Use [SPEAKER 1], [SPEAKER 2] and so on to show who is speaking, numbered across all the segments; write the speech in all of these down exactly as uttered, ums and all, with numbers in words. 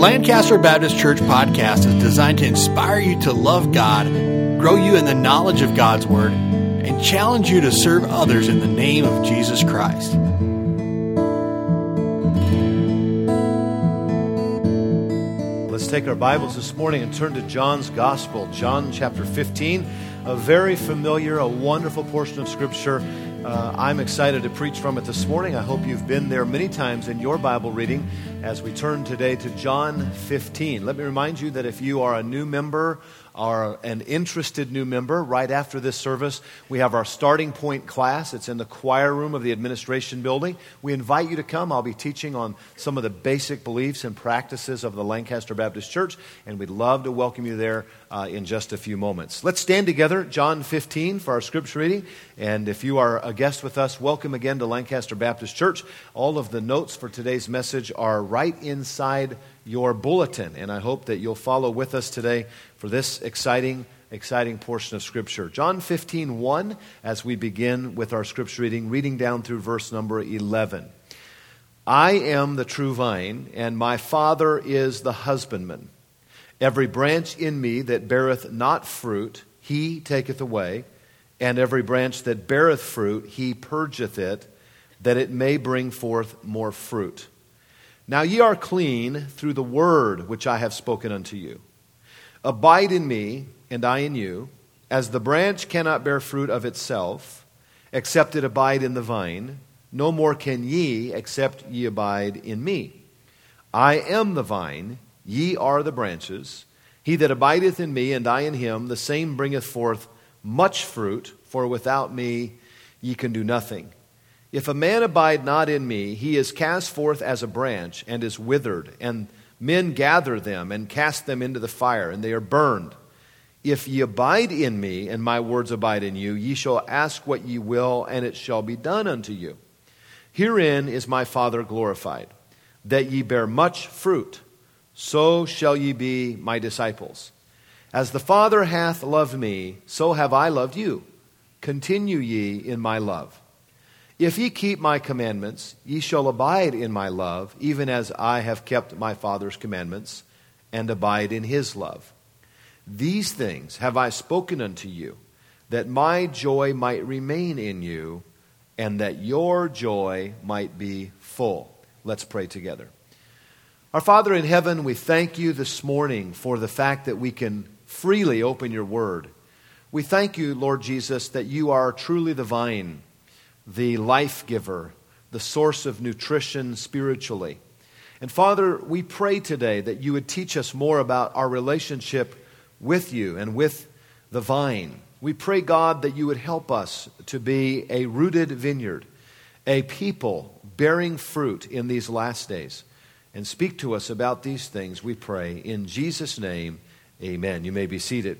[SPEAKER 1] Lancaster Baptist Church podcast is designed to inspire you to love God, grow you in the knowledge of God's Word, and challenge you to serve others in the name of Jesus Christ.
[SPEAKER 2] Let's take our Bibles this morning and turn to John's Gospel, John chapter fifteen, a very familiar, a wonderful portion of Scripture. Uh, I'm excited to preach from it this morning. I hope you've been there many times in your Bible reading as we turn today to John fifteen. Let me remind you that if you are a new member or an interested new member, right after this service, we have our starting point class. It's in the choir room of the administration building. We invite you to come. I'll be teaching on some of the basic beliefs and practices of the Lancaster Baptist Church, and we'd love to welcome you there uh, in just a few moments. Let's stand together, John fifteen, for our scripture reading. And if you are a guest with us, welcome again to Lancaster Baptist Church. All of the notes for today's message are right inside your bulletin, and I hope that you'll follow with us today for this exciting, exciting portion of Scripture. John fifteen one, as we begin with our Scripture reading, reading down through verse number eleven. I am the true vine, and my Father is the husbandman. Every branch in me that beareth not fruit, he taketh away, and every branch that beareth fruit, he purgeth it, that it may bring forth more fruit. Now ye are clean through the word which I have spoken unto you. Abide in me, and I in you, as the branch cannot bear fruit of itself, except it abide in the vine, no more can ye, except ye abide in me. I am the vine, ye are the branches. He that abideth in me, and I in him, the same bringeth forth much fruit, for without me ye can do nothing. If a man abide not in me, he is cast forth as a branch, and is withered, and men gather them, and cast them into the fire, and they are burned. If ye abide in me, and my words abide in you, ye shall ask what ye will, and it shall be done unto you. Herein is my Father glorified, that ye bear much fruit, so shall ye be my disciples. As the Father hath loved me, so have I loved you. Continue ye in my love. If ye keep my commandments, ye shall abide in my love, even as I have kept my Father's commandments, and abide in his love. These things have I spoken unto you, that my joy might remain in you, and that your joy might be full. Let's pray together. Our Father in heaven, we thank you this morning for the fact that we can freely open your word. We thank you, Lord Jesus, that you are truly the vine, the life giver, the source of nutrition spiritually. And Father, we pray today that you would teach us more about our relationship with you and with the vine. We pray, God, that you would help us to be a rooted vineyard, a people bearing fruit in these last days. And speak to us about these things, we pray. In Jesus' name, amen. You may be seated.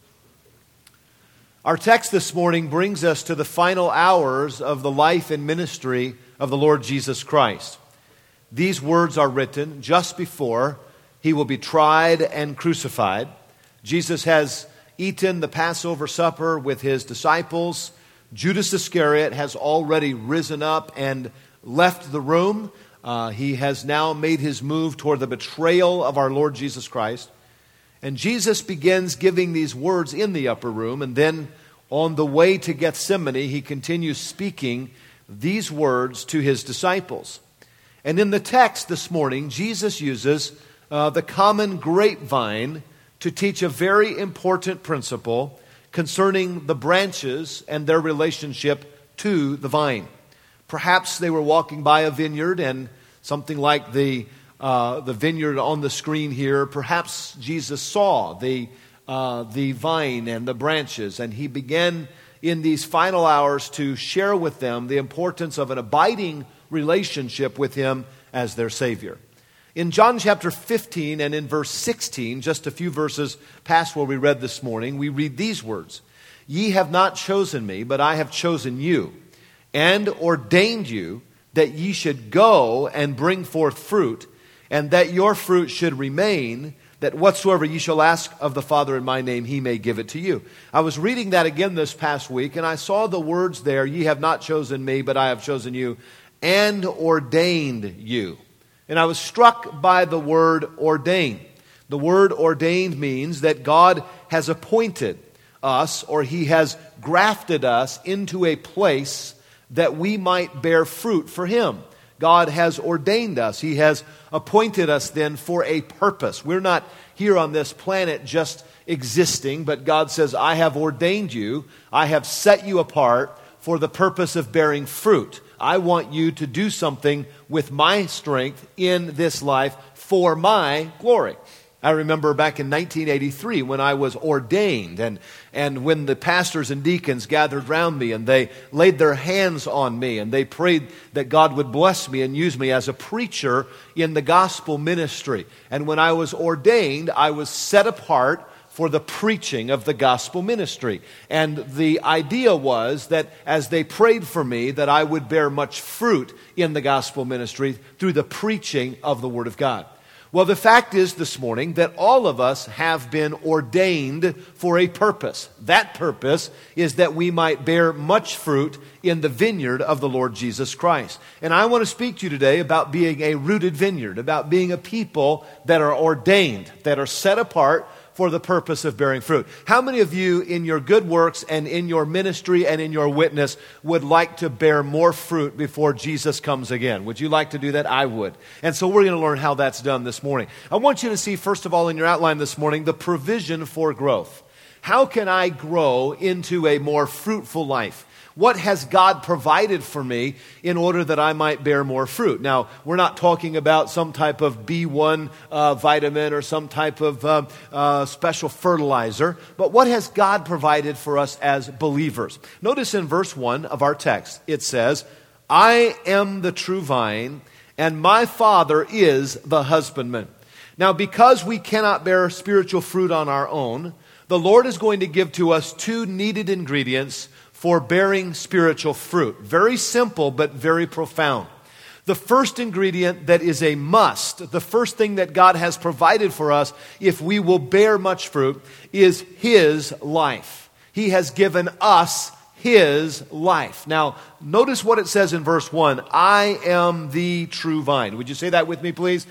[SPEAKER 2] Our text this morning brings us to the final hours of the life and ministry of the Lord Jesus Christ. These words are written just before he will be tried and crucified. Jesus has eaten the Passover supper with his disciples. Judas Iscariot has already risen up and left the room. Uh, he has now made his move toward the betrayal of our Lord Jesus Christ. And Jesus begins giving these words in the upper room, and then on the way to Gethsemane, he continues speaking these words to his disciples. And in the text this morning, Jesus uses uh, the common grapevine to teach a very important principle concerning the branches and their relationship to the vine. Perhaps they were walking by a vineyard, and something like the uh, the vineyard on the screen here, perhaps Jesus saw the uh, the vine and the branches, and he began in these final hours to share with them the importance of an abiding relationship with him as their Savior. In John chapter fifteen and in verse sixteen, just a few verses past where we read this morning, we read these words: Ye have not chosen me, but I have chosen you, and ordained you that ye should go and bring forth fruit, and that your fruit should remain, that whatsoever ye shall ask of the Father in my name, he may give it to you. I was reading that again this past week, and I saw the words there, ye have not chosen me, but I have chosen you, and ordained you. And I was struck by the word ordain. The word ordained means that God has appointed us, or He has grafted us into a place that we might bear fruit for Him. God has ordained us. He has appointed us then for a purpose. We're not here on this planet just existing, but God says, I have ordained you. I have set you apart for the purpose of bearing fruit. I want you to do something with my strength in this life for my glory. I remember back in nineteen eighty-three when I was ordained, and, and when the pastors and deacons gathered around me and they laid their hands on me and they prayed that God would bless me and use me as a preacher in the gospel ministry. And when I was ordained, I was set apart for the preaching of the gospel ministry. And the idea was that as they prayed for me, that I would bear much fruit in the gospel ministry through the preaching of the Word of God. Well, the fact is this morning that all of us have been ordained for a purpose. That purpose is that we might bear much fruit in the vineyard of the Lord Jesus Christ. And I want to speak to you today about being a rooted vineyard, about being a people that are ordained, that are set apart for the purpose of bearing fruit. How many of you in your good works and in your ministry and in your witness would like to bear more fruit before Jesus comes again? Would you like to do that? I would. And so we're going to learn how that's done this morning. I want you to see, first of all, in your outline this morning, the provision for growth. How can I grow into a more fruitful life? What has God provided for me in order that I might bear more fruit? Now, we're not talking about some type of B one uh, vitamin or some type of uh, uh, special fertilizer, but what has God provided for us as believers? Notice in verse one of our text, it says, I am the true vine, and my Father is the husbandman. Now, because we cannot bear spiritual fruit on our own, the Lord is going to give to us two needed ingredients for bearing spiritual fruit. Very simple, but very profound. The first ingredient that is a must, the first thing that God has provided for us if we will bear much fruit, is His life. He has given us His life. Now, notice what it says in verse one. I am the true vine. Would you say that with me, please?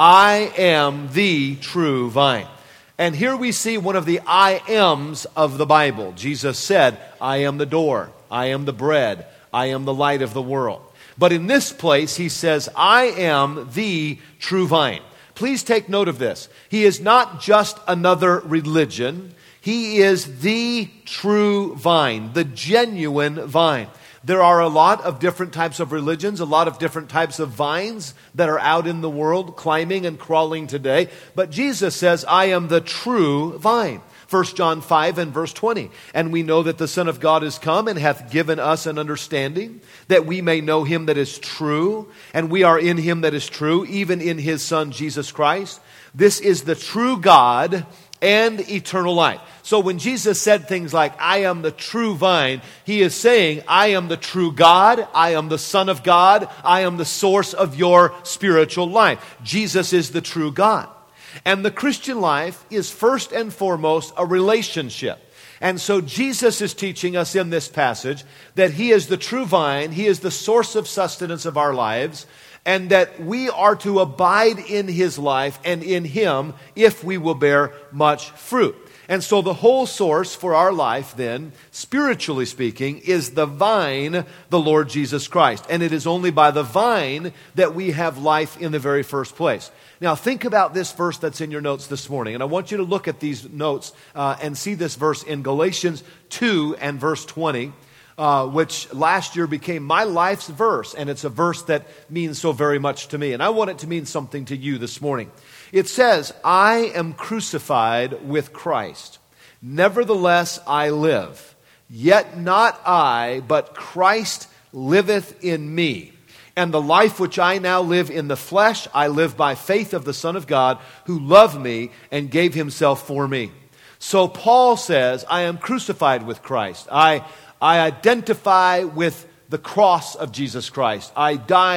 [SPEAKER 2] I am the true vine. And here we see one of the I ams of the Bible. Jesus said, I am the door, I am the bread, I am the light of the world. But in this place, He says, I am the true vine. Please take note of this. He is not just another religion. He is the true vine, the genuine vine. There are a lot of different types of religions, a lot of different types of vines that are out in the world, climbing and crawling today. But Jesus says, I am the true vine. First John five and verse twenty. And we know that the Son of God is come and hath given us an understanding, that we may know Him that is true, and we are in Him that is true, even in His Son Jesus Christ. This is the true God and eternal life. So when Jesus said things like, I am the true vine, He is saying, I am the true God, I am the Son of God, I am the source of your spiritual life. Jesus is the true God. And the Christian life is first and foremost a relationship. And so Jesus is teaching us in this passage that He is the true vine, He is the source of sustenance of our lives, and that we are to abide in His life and in Him if we will bear much fruit. And so the whole source for our life then, spiritually speaking, is the vine, the Lord Jesus Christ. And it is only by the vine that we have life in the very first place. Now think about this verse that's in your notes this morning. And I want you to look at these notes uh, and see this verse in Galatians two and verse twenty. Uh, which last year became my life's verse, and it's a verse that means so very much to me, and I want it to mean something to you this morning. It says, I am crucified with Christ. Nevertheless I live. Yet not I, but Christ liveth in me. And the life which I now live in the flesh, I live by faith of the Son of God, who loved me and gave Himself for me. So Paul says, I am crucified with Christ. I I identify with the cross of Jesus Christ. I die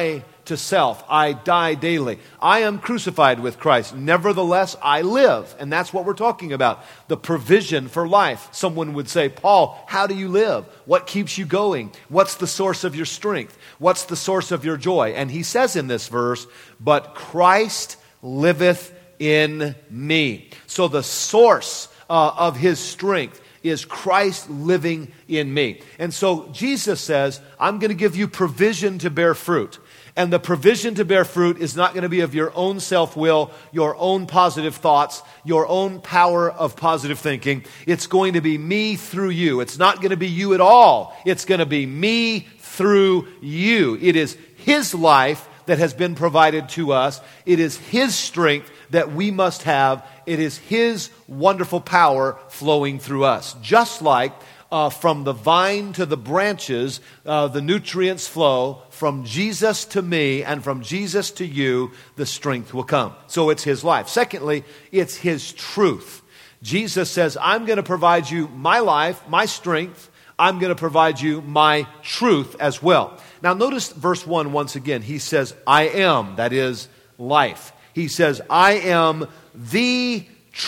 [SPEAKER 2] to self. I die daily. I am crucified with Christ. Nevertheless, I live. And that's what we're talking about. The provision for life. Someone would say, Paul, how do you live? What keeps you going? What's the source of your strength? What's the source of your joy? And he says in this verse, but Christ liveth in me. So the source uh, of his strength is Christ living in me. And so Jesus says, I'm going to give you provision to bear fruit. And the provision to bear fruit is not going to be of your own self-will, your own positive thoughts, your own power of positive thinking. It's going to be me through you. It's not going to be you at all. It's going to be me through you. It is his life that has been provided to us. It is his strength that we must have. It is his wonderful power flowing through us. Just like uh, from the vine to the branches, uh, the nutrients flow. From Jesus to me and from Jesus to you, the strength will come. So it's his life. Secondly, it's his truth. Jesus says, I'm going to provide you my life, my strength. I'm going to provide you my truth as well. Now notice verse one once again. He says, I am, that is life. He says, I am the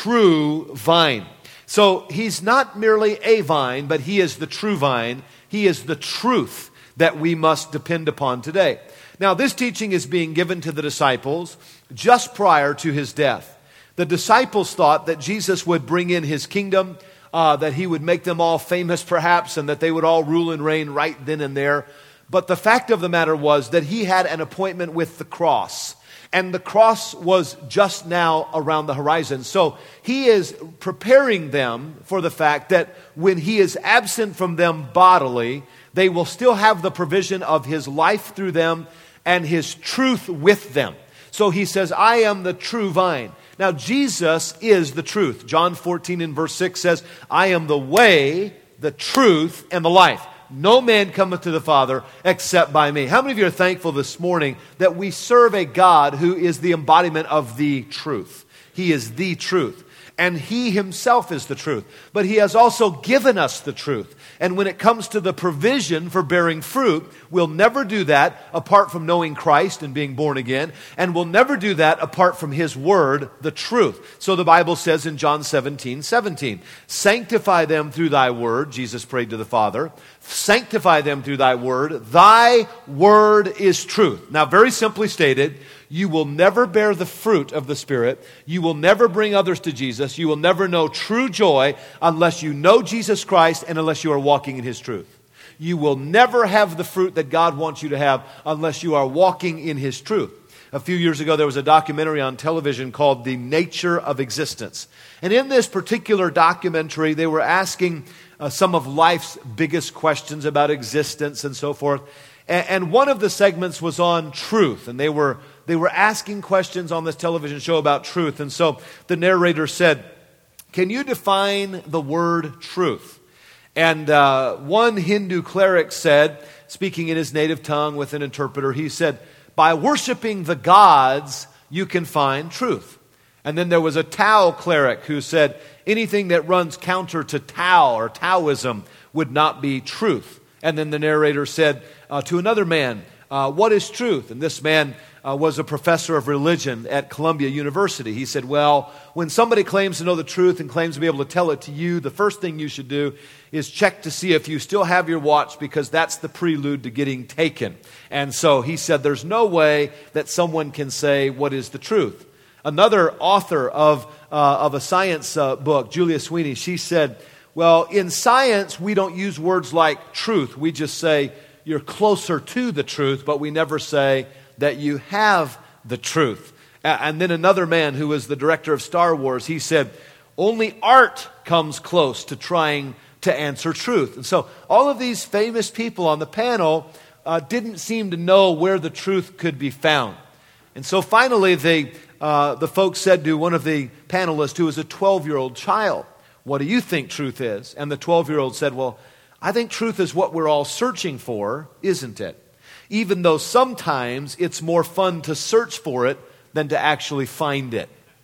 [SPEAKER 2] true vine. So he's not merely a vine, but he is the true vine. He is the truth that we must depend upon today. Now this teaching is being given to the disciples just prior to his death. The disciples thought that Jesus would bring in his kingdom, uh, that he would make them all famous perhaps, and that they would all rule and reign right then and there. But the fact of the matter was that he had an appointment with the cross. And the cross was just now around the horizon. So he is preparing them for the fact that when he is absent from them bodily, they will still have the provision of his life through them and his truth with them. So he says, I am the true vine. Now Jesus is the truth. John fourteen and verse six says, I am the way, the truth, and the life. No man cometh to the Father except by me. How many of you are thankful this morning that we serve a God who is the embodiment of the truth? He is the truth. And he himself is the truth. But he has also given us the truth. And when it comes to the provision for bearing fruit, we'll never do that apart from knowing Christ and being born again. And we'll never do that apart from his word, the truth. So the Bible says in John seventeen, seventeen, sanctify them through thy word. Jesus prayed to the Father. Sanctify them through thy word. Thy word is truth. Now, very simply stated, you will never bear the fruit of the Spirit. You will never bring others to Jesus. You will never know true joy unless you know Jesus Christ and unless you are walking in his truth. You will never have the fruit that God wants you to have unless you are walking in his truth. A few years ago, there was a documentary on television called The Nature of Existence. And in this particular documentary, they were asking uh, some of life's biggest questions about existence and so forth. And, and one of the segments was on truth. And they were they were asking questions on this television show about truth. And so the narrator said, can you define the word truth? And uh, one Hindu cleric said, speaking in his native tongue with an interpreter, he said, by worshiping the gods, you can find truth. And then there was a Tao cleric who said, anything that runs counter to Tao or Taoism would not be truth. And then the narrator said uh, to another man, uh, what is truth? And this man uh, was a professor of religion at Columbia University. He said, well, when somebody claims to know the truth and claims to be able to tell it to you, the first thing you should do is check to see if you still have your watch, because that's the prelude to getting taken. And so he said, there's no way that someone can say what is the truth. Another author of, uh, of a science uh, book, Julia Sweeney, she said, well, in science, we don't use words like truth. We just say you're closer to the truth, but we never say that you have the truth. And then another man who was the director of Star Wars, he said, only art comes close to trying to answer truth. And so all of these famous people on the panel uh, didn't seem to know where the truth could be found. And so finally, they, uh, the folks said to one of the panelists who was a twelve-year-old child, what do you think truth is? And the twelve-year-old said, well, I think truth is what we're all searching for, isn't it? Even though sometimes it's more fun to search for it than to actually find it.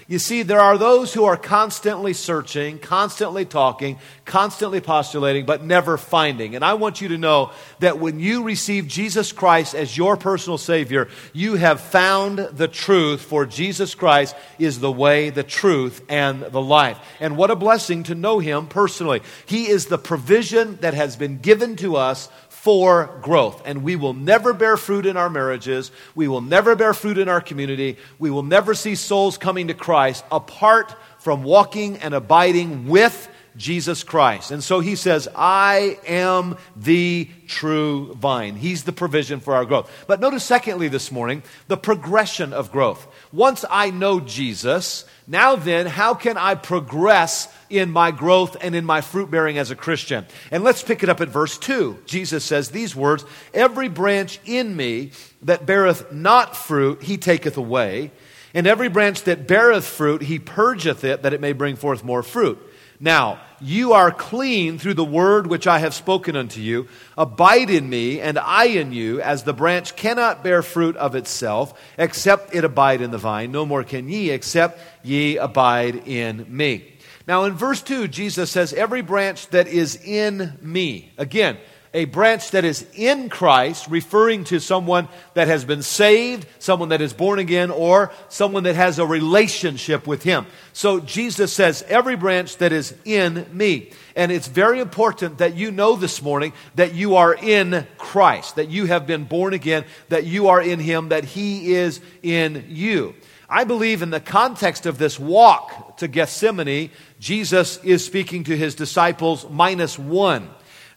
[SPEAKER 2] You see, there are those who are constantly searching, constantly talking, constantly postulating, but never finding. And I want you to know that when you receive Jesus Christ as your personal Savior, you have found the truth, for Jesus Christ is the way, the truth, and the life. And what a blessing to know Him personally. He is the provision that has been given to us for growth. And we will never bear fruit in our marriages. We will never bear fruit in our community. We will never see souls coming to Christ apart from walking and abiding with Jesus Christ. And so He says, I am the true vine. He's the provision for our growth. But notice secondly this morning, the progression of growth. Once I know Jesus, now then, how can I progress in my growth and in my fruit bearing as a Christian? And let's pick it up at verse two. Jesus says these words, every branch in me that beareth not fruit, He taketh away. And every branch that beareth fruit, He purgeth it, that it may bring forth more fruit. Now, you are clean through the word which I have spoken unto you. Abide in me, and I in you, as the branch cannot bear fruit of itself, except it abide in the vine. No more can ye, except ye abide in me. Now, in verse two, Jesus says, every branch that is in me. Again, a branch that is in Christ, referring to someone that has been saved, someone that is born again, or someone that has a relationship with Him. So Jesus says, every branch that is in me. And it's very important that you know this morning that you are in Christ, that you have been born again, that you are in Him, that He is in you. I believe in the context of this walk to Gethsemane, Jesus is speaking to His disciples minus one.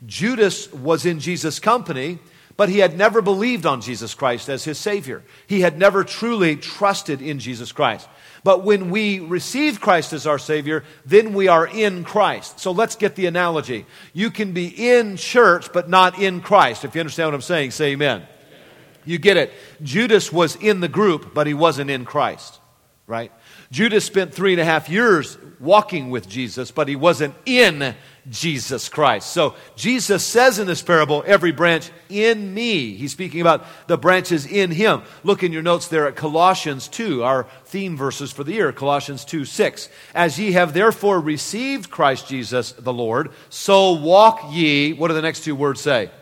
[SPEAKER 2] Judas was in Jesus' company, but he had never believed on Jesus Christ as his Savior. He had never truly trusted in Jesus Christ. But when we receive Christ as our Savior, then we are in Christ. So let's get the analogy. You can be in church, but not in Christ. If you understand what I'm saying, say amen. You get it. Judas was in the group, but he wasn't in Christ, right? Judas spent three and a half years walking with Jesus, but he wasn't in Jesus Christ. So Jesus says in this parable, every branch in me. He's speaking about the branches in Him. Look in your notes there at Colossians two, our theme verses for the year, Colossians two six. As ye have therefore received Christ Jesus the Lord, so walk ye, what do the next two words say?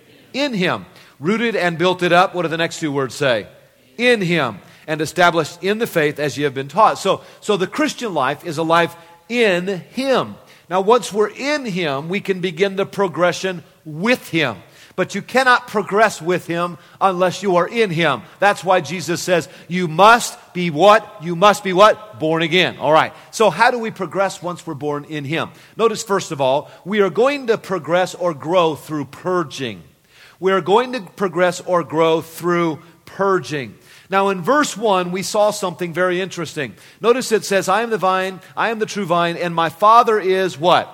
[SPEAKER 2] In Him. Rooted and built it up, what do the next two words say? In Him. And established in the faith as ye have been taught. So, so the Christian life is a life in Him. Now, once we're in Him, we can begin the progression with Him. But you cannot progress with Him unless you are in Him. That's why Jesus says, you must be what? You must be what? Born again. All right. So how do we progress once we're born in Him? Notice, first of all, we are going to progress or grow through purging. We are going to progress or grow through purging. Now, in verse one, we saw something very interesting. Notice it says, I am the vine, I am the true vine, and my Father is what?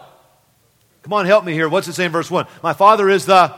[SPEAKER 2] Come on, help me here. What's it say in verse one? My Father is the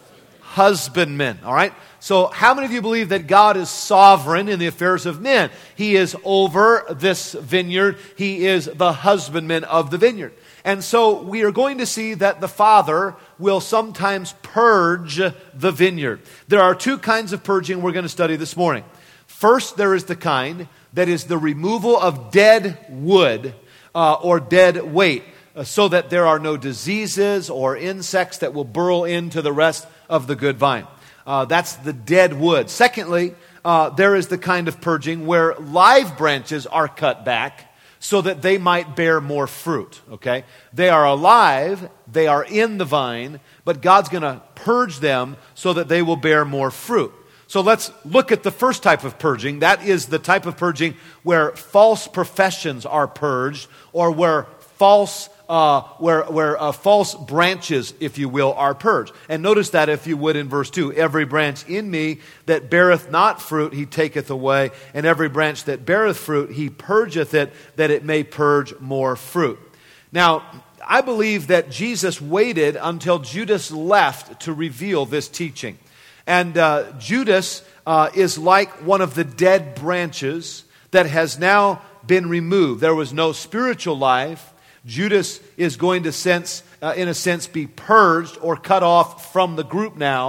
[SPEAKER 2] husbandman. All right? So, how many of you believe that God is sovereign in the affairs of men? He is over this vineyard. He is the husbandman of the vineyard. And so, we are going to see that the Father will sometimes purge the vineyard. There are two kinds of purging we're going to study this morning. First, there is the kind that is the removal of dead wood uh, or dead weight, uh, so that there are no diseases or insects that will burrow into the rest of the good vine. Uh, that's the dead wood. Secondly, uh, there is the kind of purging where live branches are cut back so that they might bear more fruit. Okay, they are alive, they are in the vine, but God's going to purge them so that they will bear more fruit. So let's look at the first type of purging. That is the type of purging where false professions are purged, or where false, uh, where where uh, false branches, if you will, are purged. And notice that, if you would, in verse two, every branch in me that beareth not fruit, He taketh away, and every branch that beareth fruit, He purgeth it, that it may purge more fruit. Now, I believe that Jesus waited until Judas left to reveal this teaching. And uh, Judas uh, is like one of the dead branches that has now been removed. There was no spiritual life. Judas is going to sense, uh, in a sense, be purged or cut off from the group now.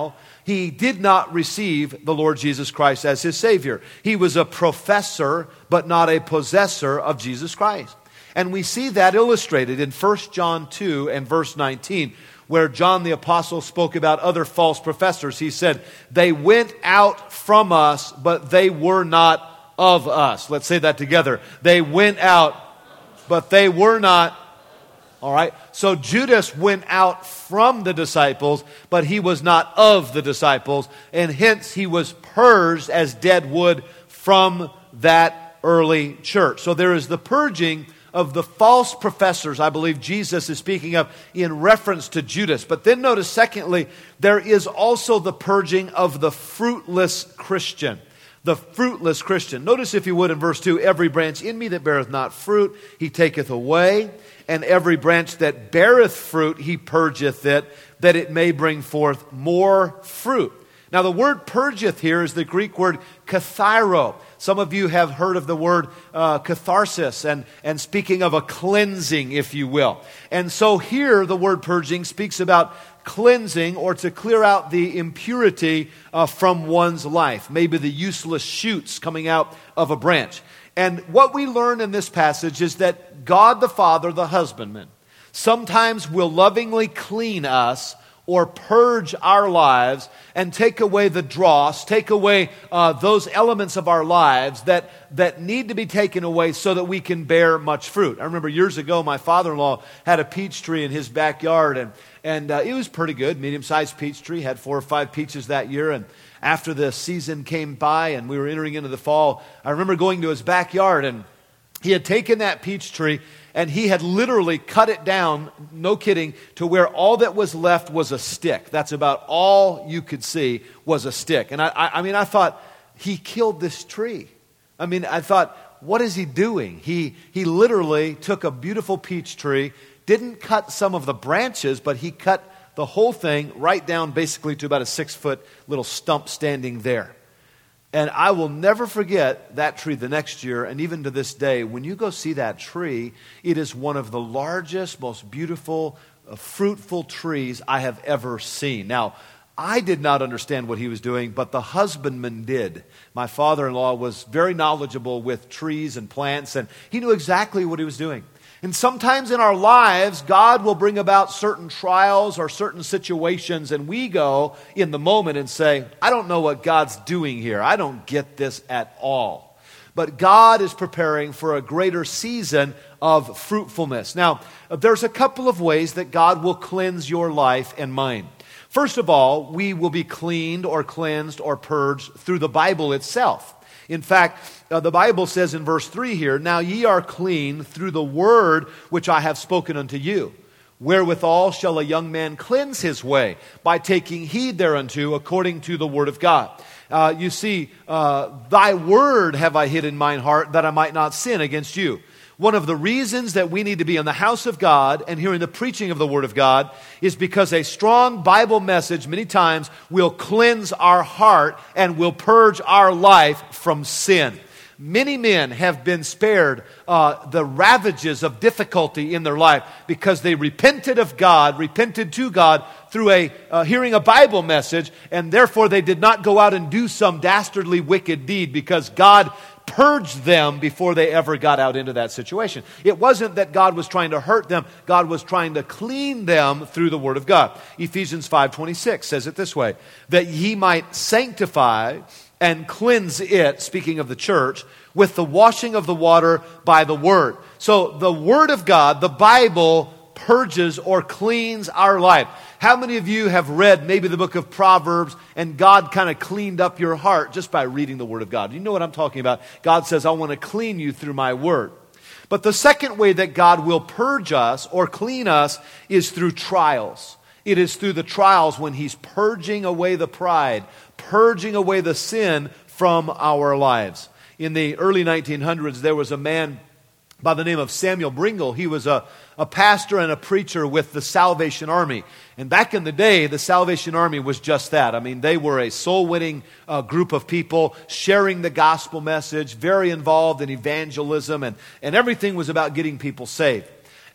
[SPEAKER 2] he did not receive the Lord Jesus Christ as his Savior. He was a professor, but not a possessor of Jesus Christ. And we see that illustrated in First John two and verse nineteen, where John the Apostle spoke about other false professors. He said, they went out from us, but they were not of us. Let's say that together. They went out, but they were not. All right. So Judas went out from the disciples, but he was not of the disciples, and hence he was purged as dead wood from that early church. So there is the purging of the false professors, I believe Jesus is speaking of in reference to Judas. But then notice, secondly, there is also the purging of the fruitless Christian. The fruitless Christian. Notice, if you would, in verse two, every branch in me that beareth not fruit, he taketh away, and every branch that beareth fruit, he purgeth it, that it may bring forth more fruit. Now, the word purgeth here is the Greek word kathairo. Some of you have heard of the word uh, catharsis, and, and speaking of a cleansing, if you will. And so here, the word purging speaks about cleansing, or to clear out the impurity uh, from one's life. Maybe the useless shoots coming out of a branch. And what we learn in this passage is that God the Father, the husbandman, sometimes will lovingly clean us or purge our lives and take away the dross, take away uh, those elements of our lives that, that need to be taken away so that we can bear much fruit. I remember years ago, my father-in-law had a peach tree in his backyard, and, and uh, it was pretty good, medium-sized peach tree, had four or five peaches that year. And after the season came by and we were entering into the fall, I remember going to his backyard, and he had taken that peach tree and he had literally cut it down, no kidding, to where all that was left was a stick. That's about all you could see was a stick. And I, I, I mean, I thought, he killed this tree. I mean, I thought, what is he doing? He, he literally took a beautiful peach tree, didn't cut some of the branches, but he cut the whole thing right down basically to about a six-foot little stump standing there. And I will never forget that tree the next year, and even to this day, when you go see that tree, it is one of the largest, most beautiful, uh, fruitful trees I have ever seen. Now, I did not understand what he was doing, but the husbandman did. My father-in-law was very knowledgeable with trees and plants, and he knew exactly what he was doing. And sometimes in our lives, God will bring about certain trials or certain situations, and we go in the moment and say, I don't know what God's doing here. I don't get this at all. But God is preparing for a greater season of fruitfulness. Now, there's a couple of ways that God will cleanse your life and mine. First of all, we will be cleaned or cleansed or purged through the Bible itself. In fact, uh, the Bible says in verse three here, now ye are clean through the word which I have spoken unto you. Wherewithal shall a young man cleanse his way? By taking heed thereunto according to the word of God. Uh, you see, uh, thy word have I hid in mine heart, that I might not sin against you. One of the reasons that we need to be in the house of God and hearing the preaching of the Word of God is because a strong Bible message many times will cleanse our heart and will purge our life from sin. Many men have been spared uh, the ravages of difficulty in their life because they repented of God, repented to God through a uh, hearing a Bible message, and therefore they did not go out and do some dastardly wicked deed because God purged them before they ever got out into that situation. It wasn't that God was trying to hurt them. God was trying to clean them through the Word of God. Ephesians five twenty-six says it this way, that ye might sanctify and cleanse it, speaking of the church, with the washing of the water by the Word. So the Word of God, the Bible, purges or cleans our life. How many of you have read maybe the book of Proverbs and God kind of cleaned up your heart just by reading the Word of God? You know what I'm talking about. God says, I want to clean you through my Word. But the second way that God will purge us or clean us is through trials. It is through the trials when He's purging away the pride, purging away the sin from our lives. In the early nineteen hundreds, there was a man by the name of Samuel Bringle. He was a, a pastor and a preacher with the Salvation Army. And back in the day, the Salvation Army was just that. I mean, they were a soul-winning uh, group of people sharing the gospel message, very involved in evangelism, and, and everything was about getting people saved.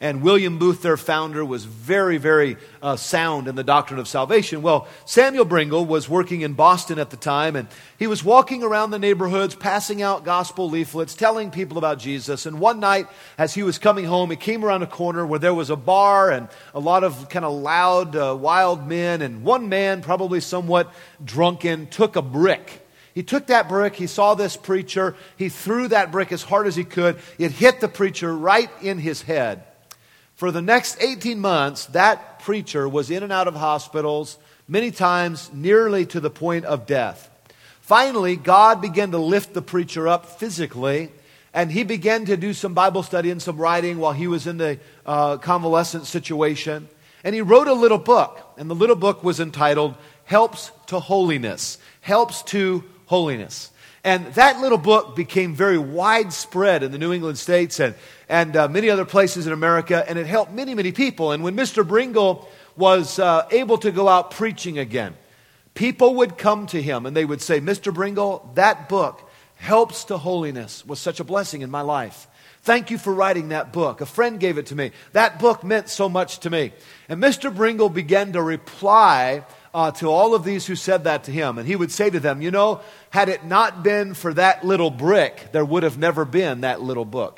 [SPEAKER 2] And William Booth, their founder, was very, very uh, sound in the doctrine of salvation. Well, Samuel Bringle was working in Boston at the time, and he was walking around the neighborhoods, passing out gospel leaflets, telling people about Jesus. And one night, as he was coming home, he came around a corner where there was a bar and a lot of kind of loud, uh, wild men. And one man, probably somewhat drunken, took a brick. He took that brick, he saw this preacher, he threw that brick as hard as he could. It hit the preacher right in his head. For the next eighteen months, that preacher was in and out of hospitals, many times nearly to the point of death. Finally, God began to lift the preacher up physically, and he began to do some Bible study and some writing while he was in the uh, convalescent situation. And he wrote a little book, and the little book was entitled, Helps to Holiness. Helps to Holiness. And that little book became very widespread in the New England states and, and uh, many other places in America, and it helped many, many people. And when Mister Bringle was uh, able to go out preaching again, people would come to him and they would say, Mister Bringle, that book, Helps to Holiness, was such a blessing in my life. Thank you for writing that book. A friend gave it to me. That book meant so much to me. And Mister Bringle began to reply Uh, to all of these who said that to him. And he would say to them, you know, had it not been for that little brick, there would have never been that little book.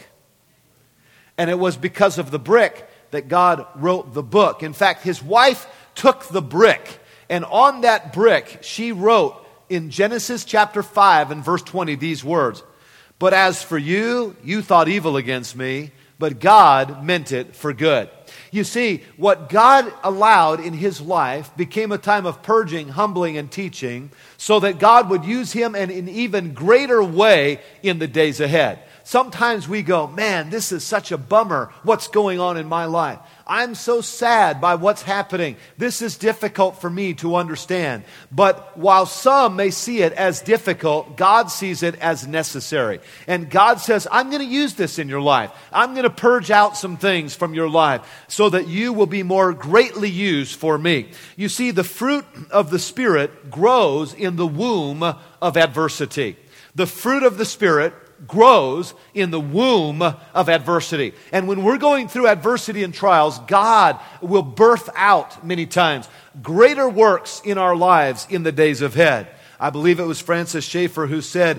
[SPEAKER 2] And it was because of the brick that God wrote the book. In fact, his wife took the brick, and on that brick, she wrote in Genesis chapter five and verse twenty these words, "But as for you, you thought evil against me, but God meant it for good." You see, what God allowed in his life became a time of purging, humbling, and teaching so that God would use him in an even greater way in the days ahead. Sometimes we go, man, this is such a bummer, what's going on in my life. I'm so sad by what's happening. This is difficult for me to understand. But while some may see it as difficult, God sees it as necessary. And God says, I'm going to use this in your life. I'm going to purge out some things from your life so that you will be more greatly used for me. You see, the fruit of the Spirit grows in the womb of adversity. The fruit of the Spirit grows in the womb of adversity. And when we're going through adversity and trials, God will birth out many times greater works in our lives in the days ahead. I believe it was Francis Schaeffer who said,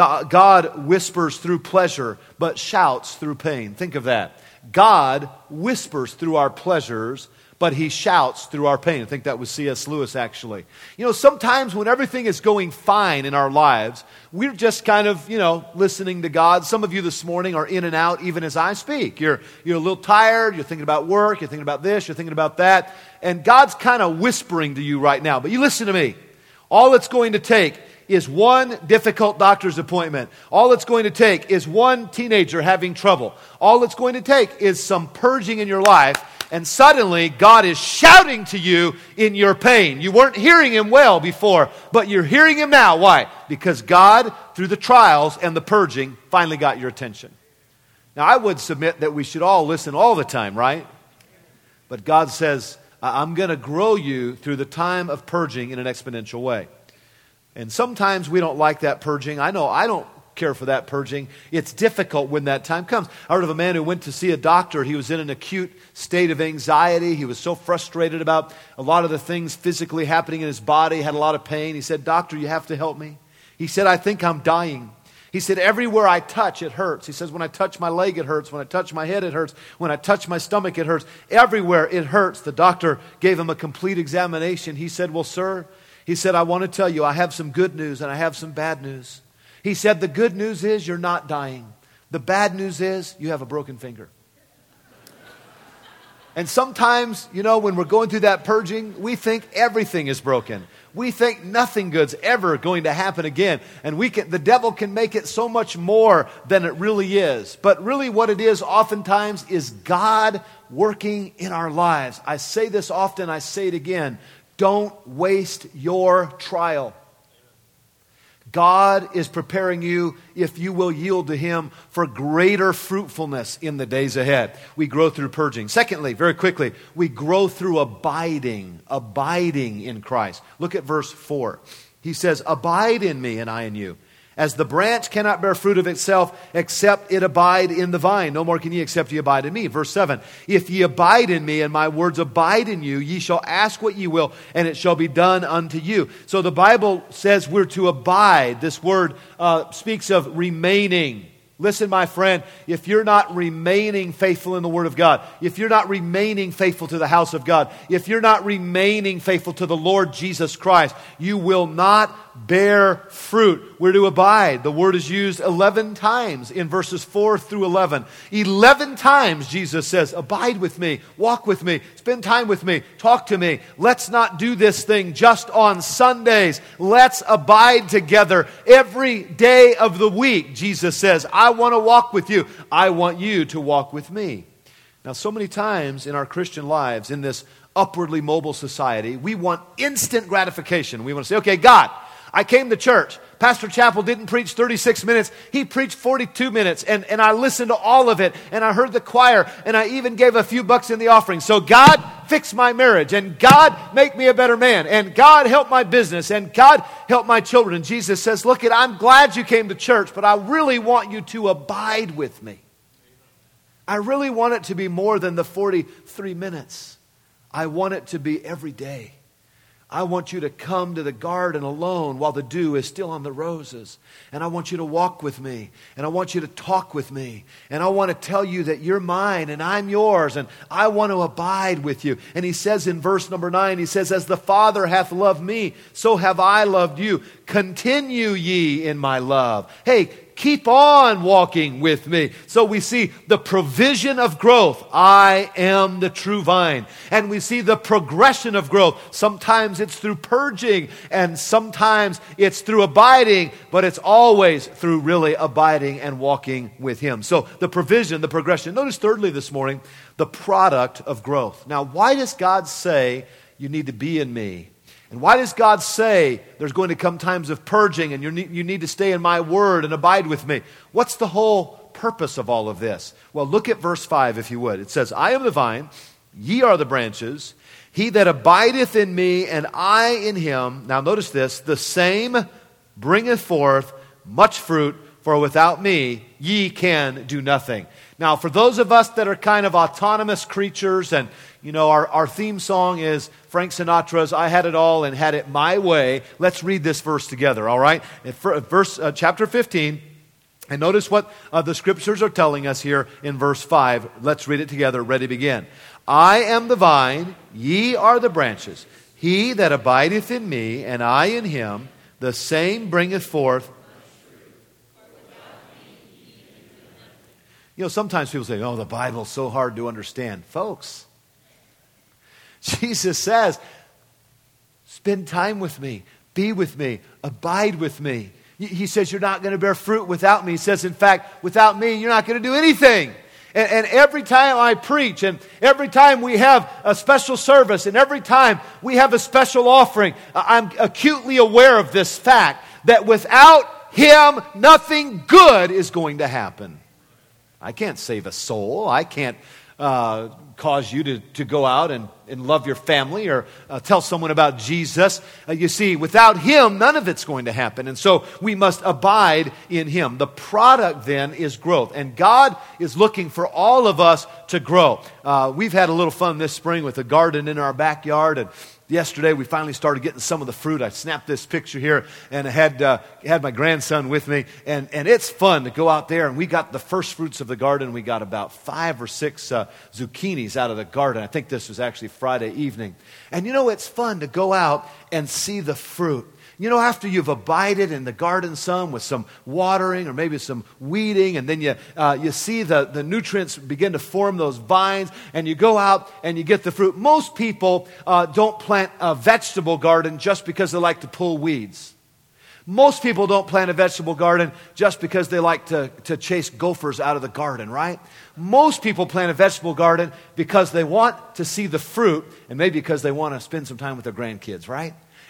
[SPEAKER 2] God whispers through pleasure, but shouts through pain. Think of that. God whispers through our pleasures, but he shouts through our pain. I think that was C S Lewis, actually. You know, sometimes when everything is going fine in our lives, we're just kind of, you know, listening to God. Some of you this morning are in and out even as I speak. You're, you're a little tired. You're thinking about work. You're thinking about this. You're thinking about that. And God's kind of whispering to you right now. But you listen to me. All it's going to take is one difficult doctor's appointment. All it's going to take is one teenager having trouble. All it's going to take is some purging in your life. And suddenly, God is shouting to you in your pain. You weren't hearing him well before, but you're hearing him now. Why? Because God, through the trials and the purging, finally got your attention. Now, I would submit that we should all listen all the time, right? But God says, I'm going to grow you through the time of purging in an exponential way. And sometimes we don't like that purging. I know I don't care for that purging. It's difficult when that time comes. I heard of a man who went to see a doctor. He was in an acute state of anxiety. He was so frustrated about a lot of the things physically happening in his body, had a lot of pain. He said, "Doctor, you have to help me." He said, "I think I'm dying." He said, "Everywhere I touch, it hurts." He says, "When I touch my leg, it hurts. When I touch my head, it hurts. When I touch my stomach, it hurts. Everywhere it hurts." The doctor gave him a complete examination. He said, "Well, sir," he said, "I want to tell you, I have some good news and I have some bad news." He said, "The good news is you're not dying. The bad news is you have a broken finger." And sometimes, you know, when we're going through that purging, we think everything is broken. We think nothing good's ever going to happen again. And we can, the devil can make it so much more than it really is. But really what it is oftentimes is God working in our lives. I say this often, I say it again. Don't waste your trial. God is preparing you, if you will yield to him, for greater fruitfulness in the days ahead. We grow through purging. Secondly, very quickly, we grow through abiding, abiding in Christ. Look at verse four. He says, "Abide in me and I in you, As the branch cannot bear fruit of itself, except it abide in the vine. No more can ye, except ye abide in me. Verse seven, if ye abide in me, and my words abide in you, ye shall ask what ye will, and it shall be done unto you. So the Bible says we're to abide. This word uh, speaks of remaining. Listen, my friend, if you're not remaining faithful in the Word of God, if you're not remaining faithful to the house of God, if you're not remaining faithful to the Lord Jesus Christ, you will not bear fruit. We're to abide. The word is used eleven times in verses four through eleven. eleven times Jesus says, abide with me, walk with me, spend time with me, talk to me. Let's not do this thing just on Sundays. Let's abide together every day of the week. Jesus says, I want to walk with you. I want you to walk with me. Now, so many times in our Christian lives, in this upwardly mobile society, we want instant gratification. We want to say, okay, God, I came to church. Pastor Chappell didn't preach thirty-six minutes. He preached forty-two minutes, and, and I listened to all of it, and I heard the choir, and I even gave a few bucks in the offering. So God, fix my marriage, and God, make me a better man, and God, help my business, and God, help my children. And Jesus says, look, I'm glad you came to church, but I really want you to abide with me. I really want it to be more than the forty-three minutes. I want it to be every day. I want you to come to the garden alone while the dew is still on the roses. And I want you to walk with me. And I want you to talk with me. And I want to tell you that you're mine and I'm yours. And I want to abide with you. And he says in verse number nine, he says, as the Father hath loved me, so have I loved you. Continue ye in my love. Hey, keep on walking with me. So we see the provision of growth. I am the true vine. And we see the progression of growth. Sometimes it's through purging, and sometimes it's through abiding, but it's always through really abiding and walking with him. So the provision, the progression. Notice thirdly this morning, the product of growth. Now, why does God say you need to be in me? And why does God say there's going to come times of purging and you need, you need to stay in my word and abide with me? What's the whole purpose of all of this? Well, look at verse five if you would. It says, I am the vine, ye are the branches. He that abideth in me and I in him. Now notice this, the same bringeth forth much fruit, for without me ye can do nothing. Now, for those of us that are kind of autonomous creatures, and you know, our, our theme song is Frank Sinatra's I Had It All and Had It My Way. Let's read this verse together, all right? In verse, uh, chapter fifteen, and notice what uh, the scriptures are telling us here in verse five. Let's read it together. Ready, begin. I am the vine, ye are the branches. He that abideth in me, and I in him, the same bringeth forth. You know, sometimes people say, oh, the Bible's so hard to understand. Folks, Jesus says, spend time with me, be with me, abide with me. He says you're not going to bear fruit without me. He says, in fact, without me, you're not going to do anything. And, and every time I preach, and every time we have a special service, and every time we have a special offering, I'm acutely aware of this fact, that without him, nothing good is going to happen. I can't save a soul. I can't uh, cause you to, to go out and, and love your family or uh, tell someone about Jesus. Uh, you see, without him, none of it's going to happen. And so we must abide in him. The product then is growth. And God is looking for all of us to grow. Uh, we've had a little fun this spring with a garden in our backyard, and yesterday, we finally started getting some of the fruit. I snapped this picture here, and I had uh, had my grandson with me, and, and it's fun to go out there, and we got the first fruits of the garden. We got about five or six uh, zucchinis out of the garden. I think this was actually Friday evening. And you know, it's fun to go out and see the fruit. You know, after you've abided in the garden some with some watering or maybe some weeding, and then you uh, you see the, the nutrients begin to form those vines, and you go out and you get the fruit. Most people uh, don't plant a vegetable garden just because they like to pull weeds. Most people don't plant a vegetable garden just because they like to, to chase gophers out of the garden, right? Most people plant a vegetable garden because they want to see the fruit, and maybe because they want to spend some time with their grandkids, right?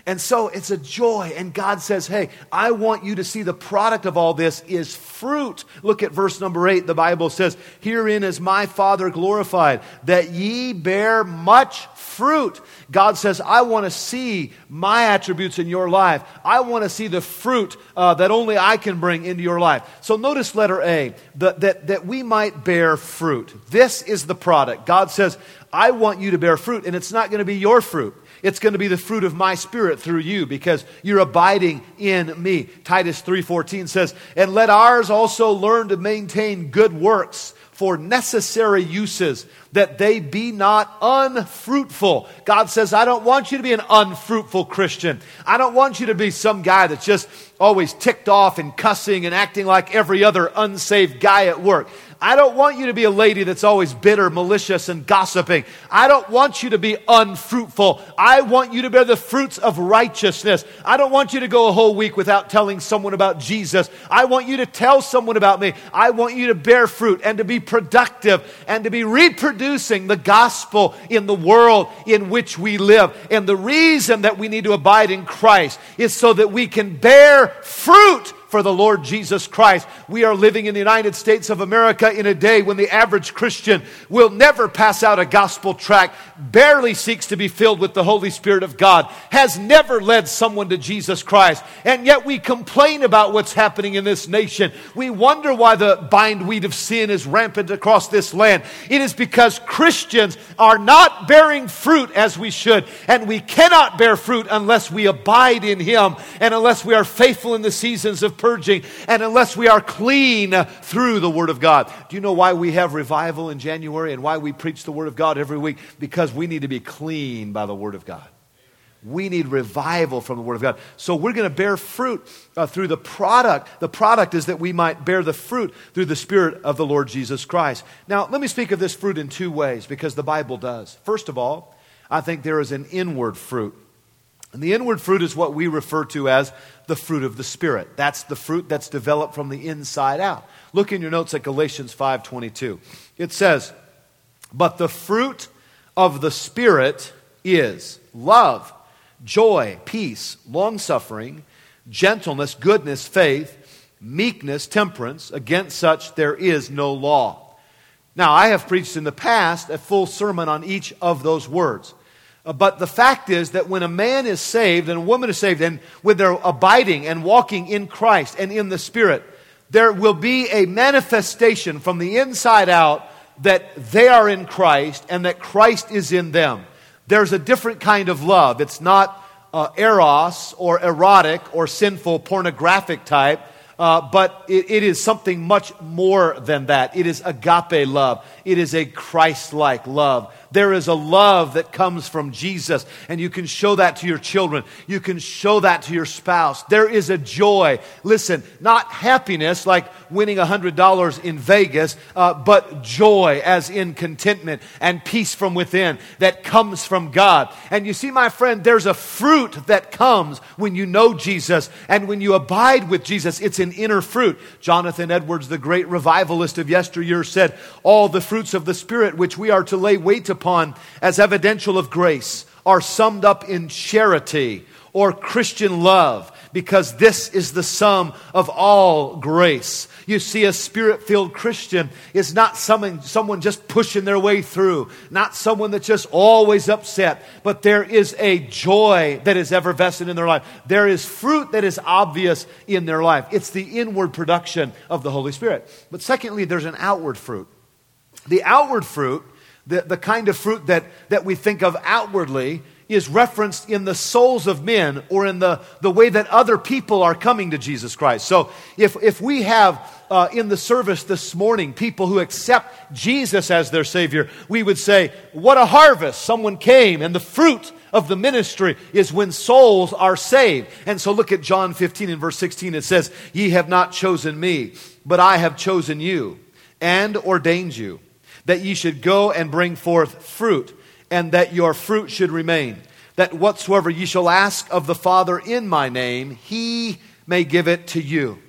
[SPEAKER 2] And so it's a joy. And God says, hey, I want you to see the product of all this is fruit. Look at verse number eight. The Bible says, herein is my Father glorified, that ye bear much fruit. God says, I want to see my attributes in your life. I want to see the fruit uh, that only I can bring into your life. So notice letter A, the, that, that we might bear fruit. This is the product. God says, I want you to bear fruit, and it's not going to be your fruit. It's going to be the fruit of my Spirit through you because you're abiding in me. Titus three fourteen says, and let ours also learn to maintain good works for necessary uses, that they be not unfruitful. God says, I don't want you to be an unfruitful Christian. I don't want you to be some guy that's just always ticked off and cussing and acting like every other unsaved guy at work. I don't want you to be a lady that's always bitter, malicious, and gossiping. I don't want you to be unfruitful. I want you to bear the fruits of righteousness. I don't want you to go a whole week without telling someone about Jesus. I want you to tell someone about me. I want you to bear fruit and to be productive and to be reproducing the gospel in the world in which we live. And the reason that we need to abide in Christ is so that we can bear fruit for the Lord Jesus Christ. We are living in the United States of America in a day when the average Christian will never pass out a gospel tract, barely seeks to be filled with the Holy Spirit of God, has never led someone to Jesus Christ, and yet we complain about what's happening in this nation. We wonder why the bindweed of sin is rampant across this land. It is because Christians are not bearing fruit as we should, and we cannot bear fruit unless we abide in Him, and unless we are faithful in the seasons of purging, and unless we are clean through the Word of God. Do you know why we have revival in January and why we preach the Word of God every week? Because we need to be clean by the Word of God. We need revival from the Word of God. So we're going to bear fruit uh, through the product. The product is that we might bear the fruit through the Spirit of the Lord Jesus Christ. Now, let me speak of this fruit in two ways, because the Bible does. First of all, I think there is an inward fruit. And the inward fruit is what we refer to as the fruit of the Spirit. That's the fruit that's developed from the inside out. Look in your notes at Galatians five twenty-two. It says, but the fruit of the Spirit is love, joy, peace, long-suffering, gentleness, goodness, faith, meekness, temperance. Against such there is no law. Now, I have preached in the past a full sermon on each of those words. Uh, but the fact is that when a man is saved and a woman is saved, and when they're abiding and walking in Christ and in the Spirit, there will be a manifestation from the inside out that they are in Christ and that Christ is in them. There's a different kind of love. It's not uh, eros or erotic or sinful pornographic type, uh, but it, it is something much more than that. It is agape love. It is a Christ-like love. There is a love that comes from Jesus, and you can show that to your children. You can show that to your spouse. There is a joy. Listen, not happiness like winning one hundred dollars in Vegas, uh, but joy as in contentment and peace from within that comes from God. And you see, my friend, there's a fruit that comes when you know Jesus and when you abide with Jesus. It's an inner fruit. Jonathan Edwards, the great revivalist of yesteryear, said, all the fruits of the Spirit which we are to lay weight upon as evidential of grace are summed up in charity or Christian love, because this is the sum of all grace. You see, a Spirit-filled Christian is not someone, someone just pushing their way through, not someone that's just always upset, but there is a joy that is effervescent in their life. There is fruit that is obvious in their life. It's the inward production of the Holy Spirit. But secondly, there's an outward fruit. The outward fruit, the, the kind of fruit that, that we think of outwardly, is referenced in the souls of men or in the, the way that other people are coming to Jesus Christ. So if, if we have uh, in the service this morning people who accept Jesus as their Savior, we would say, what a harvest. Someone came, and the fruit of the ministry is when souls are saved. And so look at John fifteen and verse sixteen. It says, ye have not chosen me, but I have chosen you and ordained you, that ye should go and bring forth fruit, and that your fruit should remain, that whatsoever ye shall ask of the Father in my name, He may give it to you.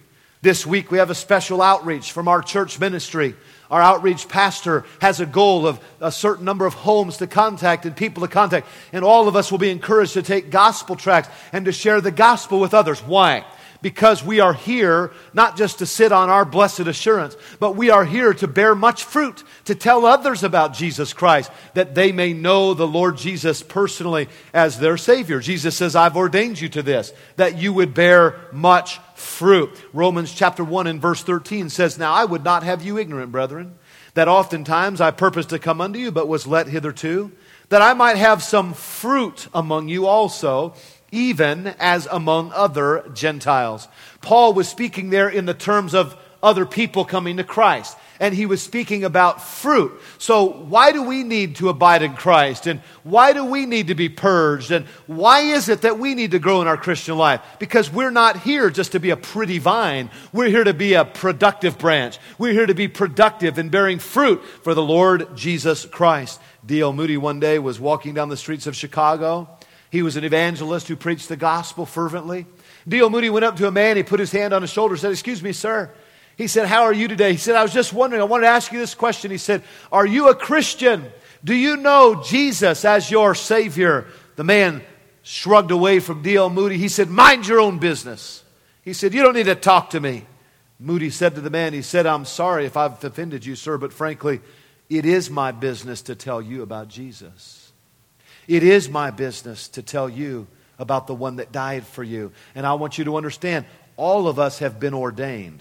[SPEAKER 2] This week we have a special outreach from our church ministry. Our outreach pastor has a goal of a certain number of homes to contact and people to contact. And all of us will be encouraged to take gospel tracts and to share the gospel with others. Why? Because we are here not just to sit on our blessed assurance, but we are here to bear much fruit, to tell others about Jesus Christ, that they may know the Lord Jesus personally as their Savior. Jesus says, I've ordained you to this, that you would bear much fruit. Romans chapter one and verse thirteen says, Now I would not have you ignorant, brethren, that oftentimes I purposed to come unto you, but was let hitherto, that I might have some fruit among you also, even as among other Gentiles. Paul was speaking there in the terms of other people coming to Christ. And he was speaking about fruit. So why do we need to abide in Christ? And why do we need to be purged? And why is it that we need to grow in our Christian life? Because we're not here just to be a pretty vine. We're here to be a productive branch. We're here to be productive in bearing fruit for the Lord Jesus Christ. D L Moody one day was walking down the streets of Chicago. He was an evangelist who preached the gospel fervently. D L Moody went up to a man, he put his hand on his shoulder and said, Excuse me, sir. He said, How are you today? He said, I was just wondering, I wanted to ask you this question. He said, Are you a Christian? Do you know Jesus as your Savior? The man shrugged away from D L Moody. He said, Mind your own business. He said, You don't need to talk to me. Moody said to the man, he said, I'm sorry if I've offended you, sir, but frankly, it is my business to tell you about Jesus. It is my business to tell you about the one that died for you. And I want you to understand, all of us have been ordained.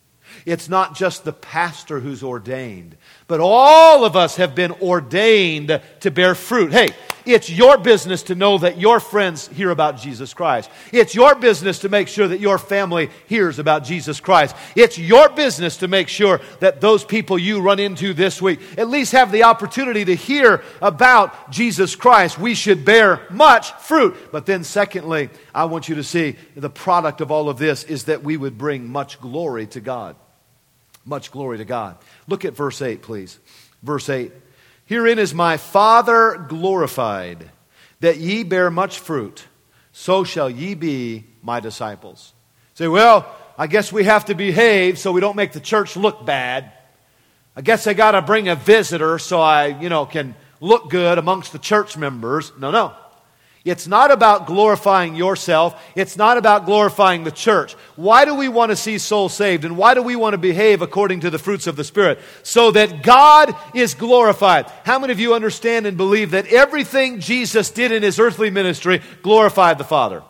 [SPEAKER 2] It's not just the pastor who's ordained, but all of us have been ordained to bear fruit. Hey, it's your business to know that your friends hear about Jesus Christ. It's your business to make sure that your family hears about Jesus Christ. It's your business to make sure that those people you run into this week at least have the opportunity to hear about Jesus Christ. We should bear much fruit. But then secondly, I want you to see the product of all of this is that we would bring much glory to God. Much glory to God. Look at verse eight, please. Verse eight. Herein is my Father glorified, that ye bear much fruit, so shall ye be my disciples. Say, well, I guess we have to behave so we don't make the church look bad. I guess I got to bring a visitor so I, you know, can look good amongst the church members. No, no. It's not about glorifying yourself. It's not about glorifying the church. Why do we want to see souls saved? And why do we want to behave according to the fruits of the Spirit? So that God is glorified. How many of you understand and believe that everything Jesus did in His earthly ministry glorified the Father?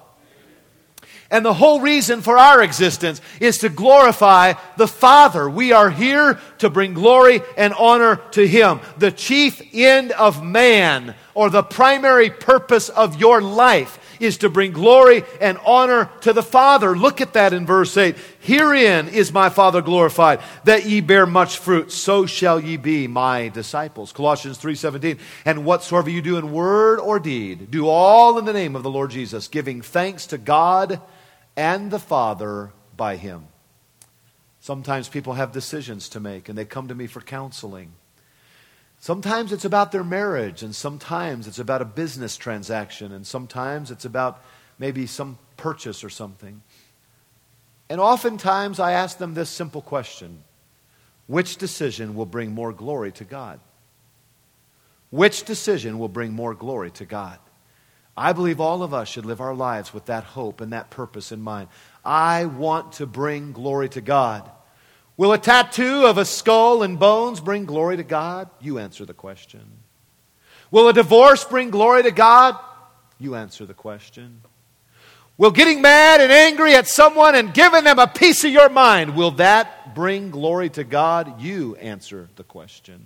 [SPEAKER 2] And the whole reason for our existence is to glorify the Father. We are here to bring glory and honor to Him. The chief end of man, or the primary purpose of your life, is to bring glory and honor to the Father. Look at that in verse eight. Herein is my Father glorified, that ye bear much fruit, so shall ye be my disciples. Colossians three seventeen. And whatsoever you do in word or deed, do all in the name of the Lord Jesus, giving thanks to God and the Father by Him. Sometimes people have decisions to make and they come to me for counseling. Sometimes it's about their marriage, and sometimes it's about a business transaction, and sometimes it's about maybe some purchase or something. And oftentimes I ask them this simple question: which decision will bring more glory to God? Which decision will bring more glory to God? I believe all of us should live our lives with that hope and that purpose in mind. I want to bring glory to God. Will a tattoo of a skull and bones bring glory to God? You answer the question. Will a divorce bring glory to God? You answer the question. Will getting mad and angry at someone and giving them a piece of your mind, will that bring glory to God? You answer the question.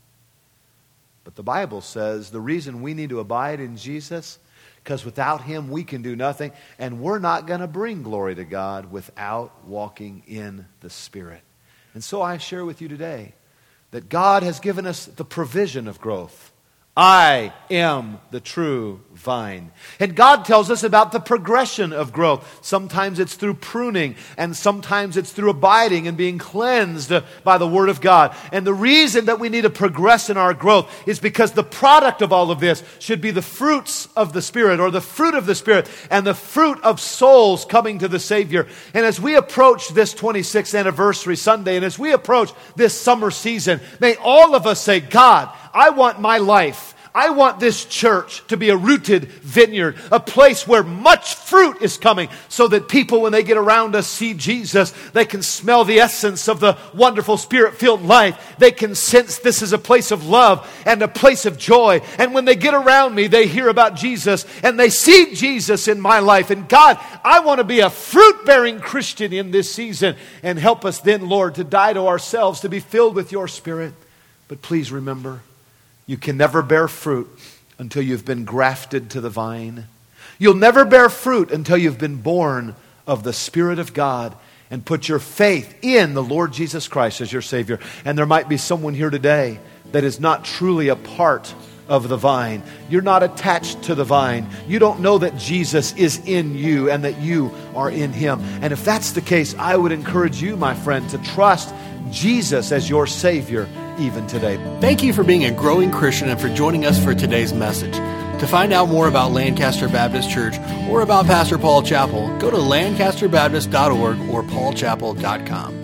[SPEAKER 2] But the Bible says the reason we need to abide in Jesus, because without Him we can do nothing, and we're not going to bring glory to God without walking in the Spirit. And so I share with you today that God has given us the provision of growth, I am the true vine. And God tells us about the progression of growth. Sometimes it's through pruning, and sometimes it's through abiding and being cleansed by the Word of God. And the reason that we need to progress in our growth is because the product of all of this should be the fruits of the Spirit, or the fruit of the Spirit, and the fruit of souls coming to the Savior. And as we approach this twenty-sixth anniversary Sunday, and as we approach this summer season, may all of us say, God, I want my life, I want this church to be a rooted vineyard, a place where much fruit is coming, so that people, when they get around us, see Jesus. They can smell the essence of the wonderful Spirit-filled life. They can sense this is a place of love and a place of joy. And when they get around me, they hear about Jesus and they see Jesus in my life. And God, I want to be a fruit-bearing Christian in this season. And help us then, Lord, to die to ourselves, to be filled with your Spirit. But please remember, you can never bear fruit until you've been grafted to the vine. You'll never bear fruit until you've been born of the Spirit of God and put your faith in the Lord Jesus Christ as your Savior. And there might be someone here today that is not truly a part of the vine. You're not attached to the vine. You don't know that Jesus is in you and that you are in Him. And if that's the case, I would encourage you, my friend, to trust Jesus as your Savior even today.
[SPEAKER 1] Thank you for being a growing Christian and for joining us for today's message. To find out more about Lancaster Baptist Church or about Pastor Paul Chappell, go to lancaster baptist dot org or paul chappell dot com.